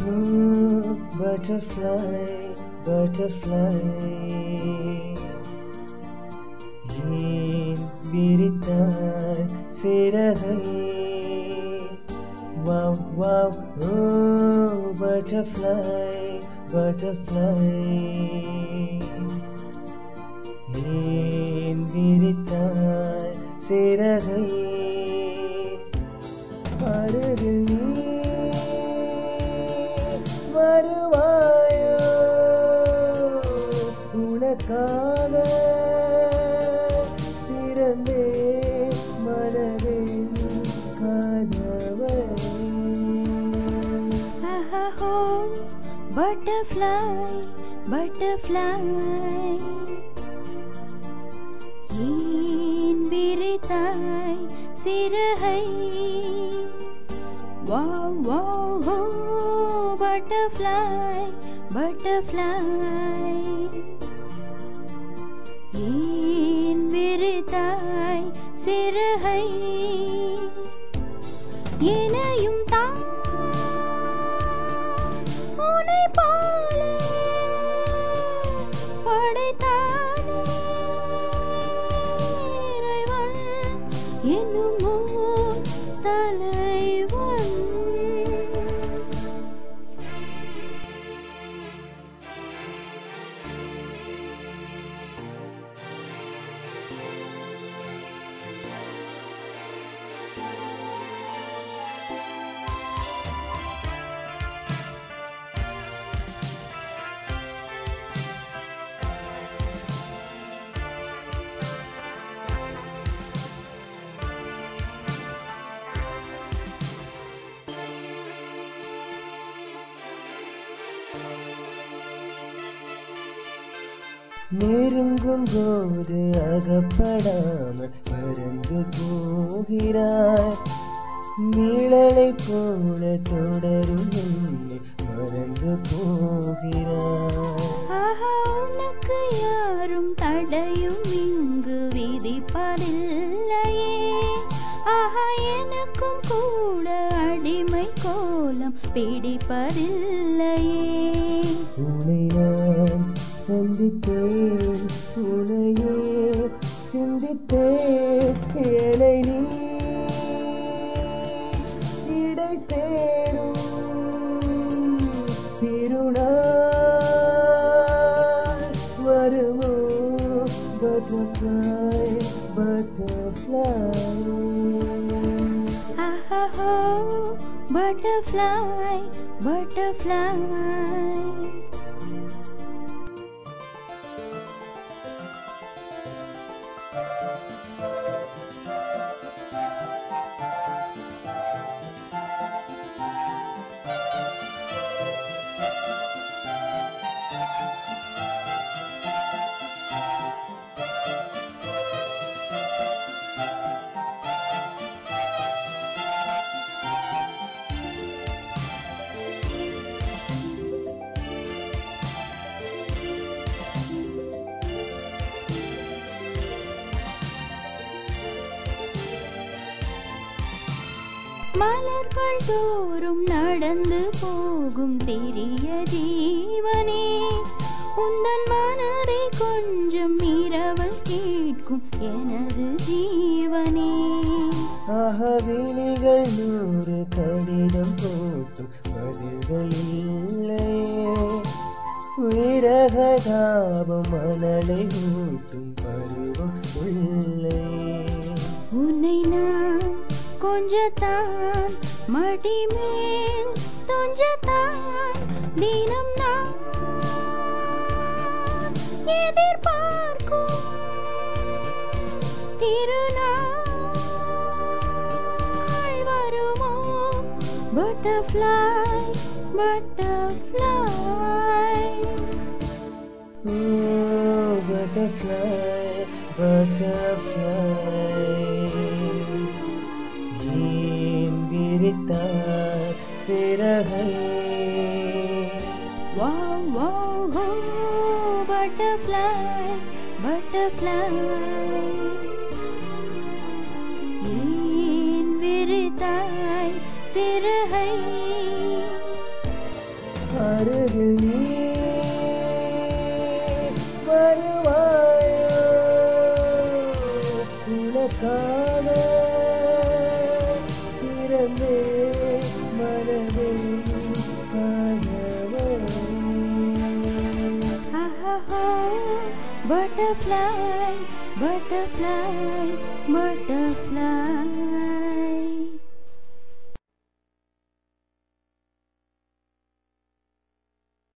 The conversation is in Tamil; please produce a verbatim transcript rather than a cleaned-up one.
Ooh, butterfly, butterfly. ஏன் விரித்தாய் சிறகை? Wow, wow, oh, butterfly, butterfly. ஏன் விரித்தாய் சிறகை? அருகில் நீ வருவாயோ? உனக்காக திறந்தே மனதின் கதவை. Oh, butterfly, butterfly. ஏன் விரித்தாய் சிறகை? Wow, wow, oh, butterfly, butterfly. ஏன் விரித்தாய் சிறகை? என்னையும் தான் உன்னை போலே படைத்தானே இறைவன் என்னும் ஓர் தலைவன். நெருங்கும் போது அகப்படாமல் பறந்து போகிறாய். நிழலை போல தொடரும் என்னை மறந்து போகிறாய். ஆஹா, உனக்கு யாரும் தடையும் இங்கு விதிப்பதில்லையே. ஆஹா, எனக்கும் கூட அடிமை கோலம் பிடிப்பதில்லையே. உன்னை நான் சந்தித்தேன், உன்னையே சிந்தித்தேன். ஏழை நீ இடை சேரும் திருநாள் வருமோ? Butterfly, butterfly. ஆஹா, butterfly, butterfly. மலர்கள் தோறும் நடந்து போகும் சிறிய ஜீவனே, உந்தன் மனதை கொஞ்சம் இரவல் கேட்கும் எனது ஜீவனே. அகவினிகள் நூறு கடிதம் போட்டும் பதில்கள் இல்லையே. விரகதாபம் மணலை ஊட்டும் பருவம் உள்ளையே. உன்னை நான் கொஞ்சத்தான் மடிமேல் துஞ்சத்தான் தினம் நான் எதிர்பார்க்கும் திருநாள் வருமோ? Butterfly, butterfly. Oh, butterfly, butterfly. ஏன் விரித்தாய் சிறகை? Wow, wow, oh, butterfly, butterfly. ஏன் விரித்தாய் சிறகை? உனக்காக பிறந்தே மனதே காணவே. Butterfly, butterfly, butterfly.